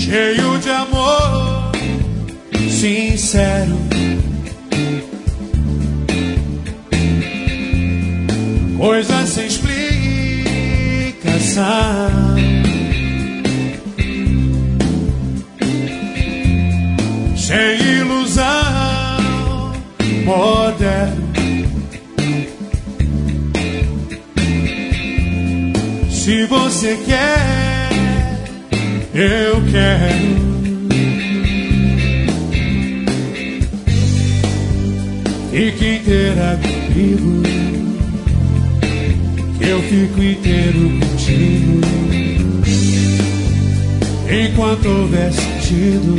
cheio de amor sincero, coisas sem explicação, sem ilusão, moderno. Se você quer, eu quero. Fique inteira comigo, que eu fico inteiro contigo. Enquanto houver sentido,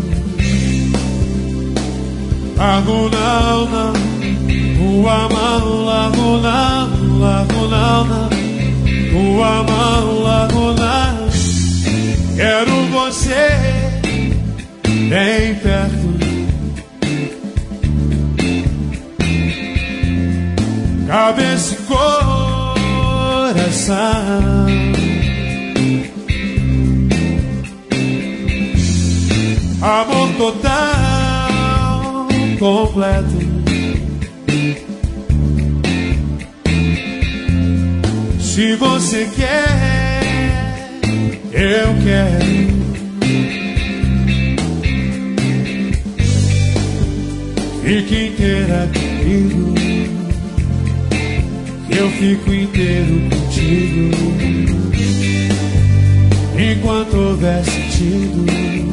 largo não, não, tua mão, largo não, largo não, não, tua mão, largo não. Quero você bem perto, cabeça e coração. Amor total, completo. Se você quer, eu quero. Fique inteira comigo, que eu fico inteiro contigo. Enquanto houver sentido,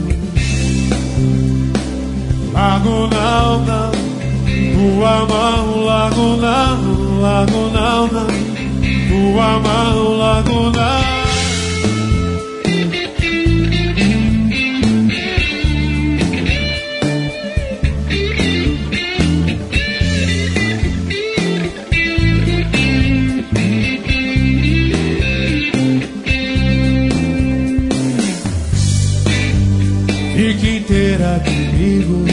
largo não, não, tua mão, largo não, largo não, não, tua mão, largo não. Fique inteira comigo,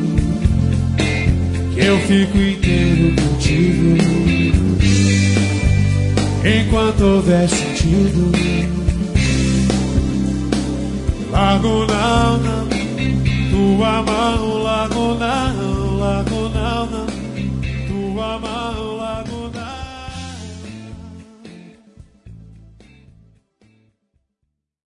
que eu fico inteiro contigo. Enquanto houver sentido, largo não, não, tua mão, largo não, largo